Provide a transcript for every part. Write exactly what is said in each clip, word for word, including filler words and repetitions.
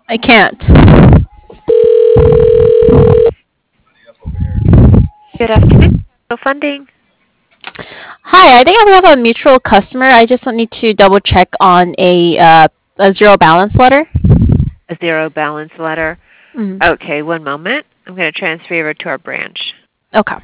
I can't. Good afternoon. Capital Funding. Hi, I think we have a mutual customer. I just need to double check on a uh, a zero balance letter. A zero balance letter. Mm. Okay, one moment. I'm going to transfer you over to our branch. Okay.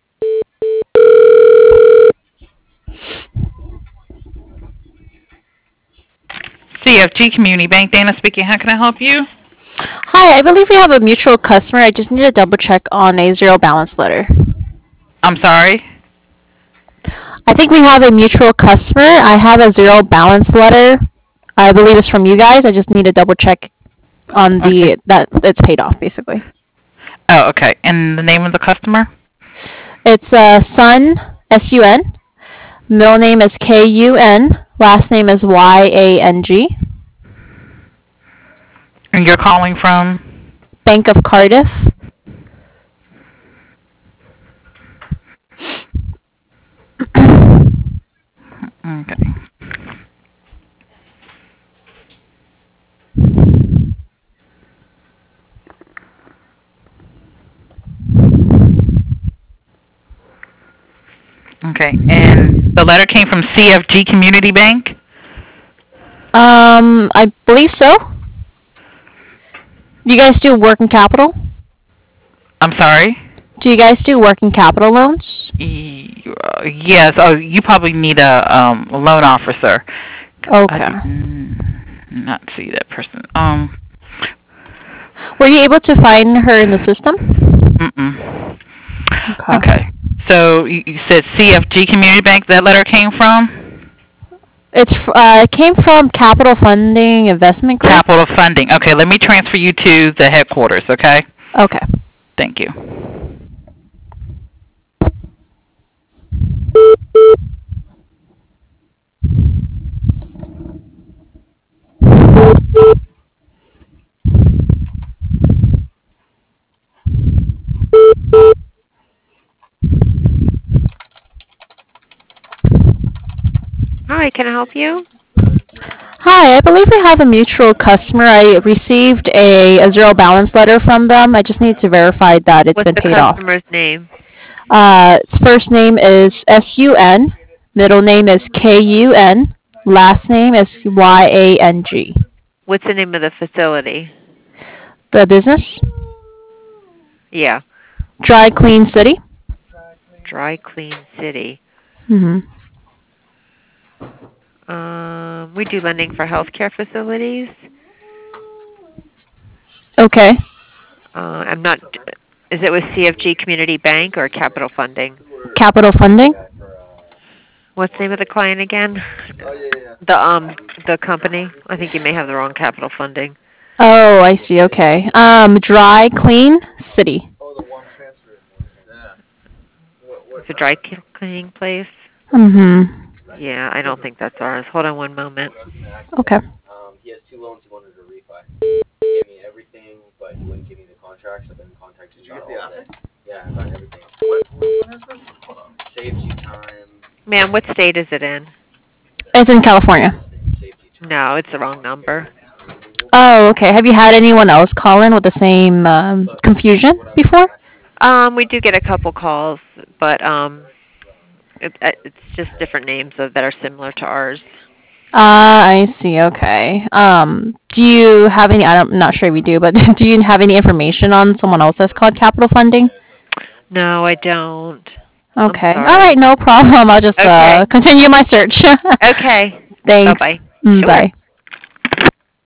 C F G Community Bank, Dana speaking. How can I help you? Hi, I believe we have a mutual customer. I just need to double check on a zero balance letter. I'm sorry? I think we have a mutual customer. I have a zero balance letter. I believe it's from you guys. I just need to double check on Okay. the that it's paid off, basically. Oh, okay. And the name of the customer? It's uh, Sun, S U N. Middle name is K U N. Last name is Y A N G. And you're calling from? Bank of Cardiff. Okay. Okay. And the letter came from C F G Community Bank? Um, I believe so. You guys do working capital? I'm sorry? Do you guys do working capital loans? Y- uh, yes. Oh, you probably need a um a loan officer. I Okay. did not see that person. Um. Were you able to find her in the system? Mm-mm. Okay. Okay. So you, you said C F G Community Bank that letter came from? It's uh, it came from Capital Funding Investment Group. Capital Funding. Okay, let me transfer you to the headquarters, okay? Okay. Thank you. Hi, can I help you? Hi, I believe we have a mutual customer. I received a, a zero balance letter from them. I just need to verify that it's What's been the paid off. customer's name? Uh, first name is S U N. Middle name is K U N. Last name is Y A N G. What's the name of the facility? The business? Yeah. Dry Clean City. Dry Clean City. Mm-hmm. Um, we do lending for healthcare facilities. Okay. Uh, I'm not. Is it with C F G Community Bank or Capital Funding? Capital Funding. What's the name of the client again? The um the company. I think you may have the wrong Capital Funding. Oh, I see. Okay. Um, Dry Clean City. It's a dry cleaning place. Mm-hmm. Yeah, I don't think that's ours. Hold on one moment. Okay. Ma'am, what state is it in? It's in California. No, it's the wrong number. Oh, okay. Have you had anyone else call in with the same um, confusion before? Um, we do get a couple calls, but um, it, uh, it's just different names of, that are similar to ours. Ah, I see. Okay. Um, do you have any? I don't, I'm not sure if you do, but do you have any information on someone else that's called Capital Funding? No, I don't. I'm Okay. All sorry. right. No problem. I'll just uh Okay. continue my search. Okay. Thanks. Bye-bye. Mm, Sure. bye.